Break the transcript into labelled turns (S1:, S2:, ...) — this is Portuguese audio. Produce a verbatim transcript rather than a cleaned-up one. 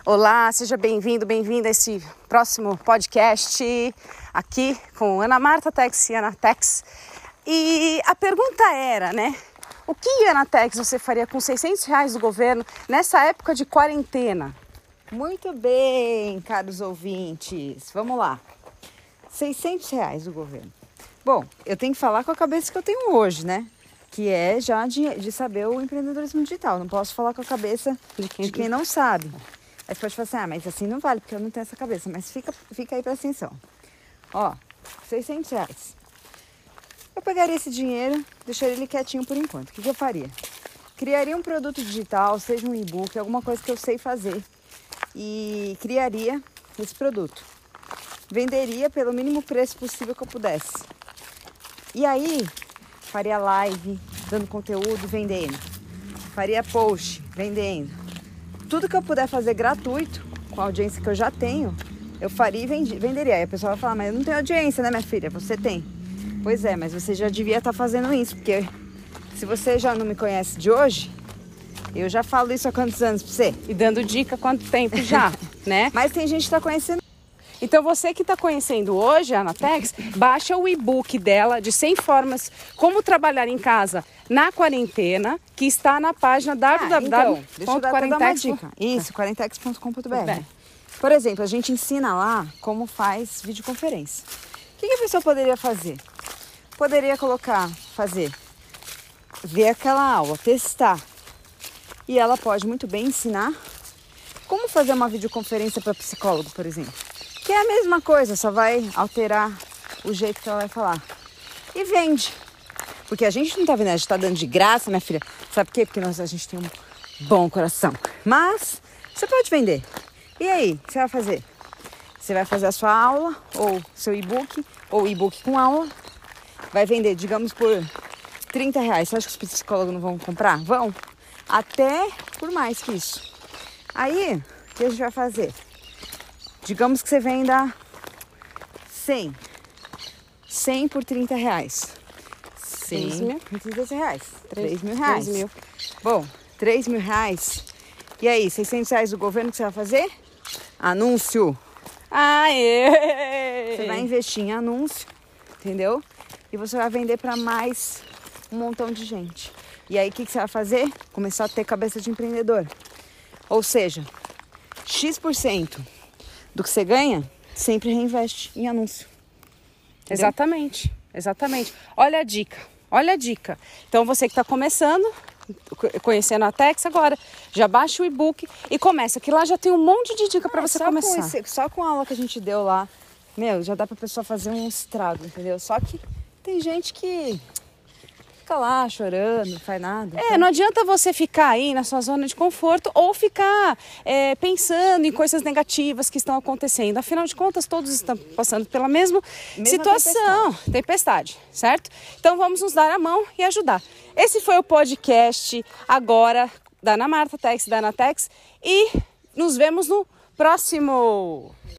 S1: Olá, seja bem-vindo, bem-vinda a esse próximo podcast aqui com Ana Marta Tex e Anatex. E a pergunta era, né? O que, Anatex, você faria com seiscentos reais do governo nessa época de quarentena?
S2: Muito bem, caros ouvintes. Vamos lá. seiscentos reais do governo. Bom, eu tenho que falar com a cabeça que eu tenho hoje, né? Que é já de, de saber o empreendedorismo digital. Não posso falar com a cabeça de quem, de quem não sabe. Aí você pode falar assim, ah, mas assim não vale, porque eu não tenho essa cabeça. Mas fica, fica aí para atenção. Ó, seiscentos reais. Eu pegaria esse dinheiro, deixaria ele quietinho por enquanto. O que, que eu faria? Criaria um produto digital, seja um e-book, alguma coisa que eu sei fazer. E criaria esse produto. Venderia pelo mínimo preço possível que eu pudesse. E aí, faria live, dando conteúdo, vendendo. Faria post, vendendo. Tudo que eu puder fazer gratuito, com a audiência que eu já tenho, eu faria e vendi, venderia. Aí a pessoa vai falar, mas eu não tenho audiência, né, minha filha? Você tem. Pois é, mas você já devia estar fazendo isso, porque se você já não me conhece de hoje, eu já falo isso há quantos anos pra você?
S1: E dando dica há quanto tempo já, né?
S2: Mas tem gente que tá conhecendo.
S1: Então você que está conhecendo hoje a Anatex, baixa o e-book dela de cem formas como trabalhar em casa na quarentena, que está na página w w w ponto quarentex ponto com.
S2: Isso, quarentex ponto com ponto b r. Por exemplo, a gente ensina lá como faz videoconferência. O que, que a pessoa poderia fazer? Poderia colocar, fazer, ver aquela aula, testar. E ela pode muito bem ensinar como fazer uma videoconferência para psicólogo, por exemplo. Que é a mesma coisa, só vai alterar o jeito que ela vai falar. E vende. Porque a gente não tá vendo, a gente tá dando de graça, minha filha. Sabe por quê? Porque nós, a gente tem um bom coração. Mas você pode vender. E aí, o que você vai fazer? Você vai fazer a sua aula, ou seu e-book, ou e-book com aula. Vai vender, digamos, por trinta reais. Você acha que os psicólogos não vão comprar? Vão. Até por mais que isso. Aí, o que a gente vai fazer? Digamos que você venda cem. cem por trinta reais. cem por trinta reais. três mil reais.
S1: três mil.
S2: Bom, três mil reais. E aí, seiscentos reais do governo, o que você vai fazer? Anúncio.
S1: Aê!
S2: Você vai investir em anúncio, entendeu? E você vai vender para mais um montão de gente. E aí, o que, que você vai fazer? Começar a ter cabeça de empreendedor. Ou seja, X% do que você ganha, sempre reinveste em anúncio. Entendeu?
S1: Exatamente, exatamente. Olha a dica, olha a dica. Então você que está começando, conhecendo a Tex agora, já baixa o e-book e começa, que lá já tem um monte de dica para
S2: ah,
S1: você
S2: só
S1: começar.
S2: Com esse, só com a aula que a gente deu lá, meu, já dá para a pessoa fazer um estrago, entendeu? Só que tem gente que fica lá chorando, não faz nada.
S1: É,
S2: então...
S1: não adianta você ficar aí na sua zona de conforto ou ficar é, pensando em coisas negativas que estão acontecendo. Afinal de contas, todos estão passando pela mesma, mesma situação, tempestade. tempestade, certo? Então vamos nos dar a mão e ajudar. Esse foi o podcast agora da Ana Marta Tex e da Anatex e nos vemos no próximo.